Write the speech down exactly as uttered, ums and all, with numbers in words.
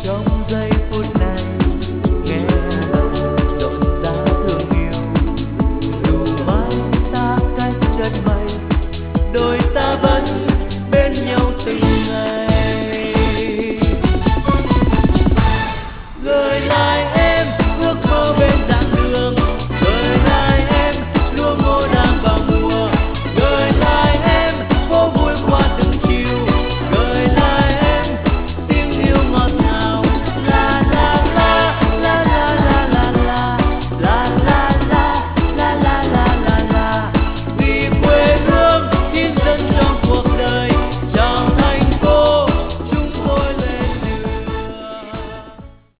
trong giây phút này, nghe lòng rộn rã thương yêu. Dù mai xa cách chân mây, đôi ta vẫn bên nhau từng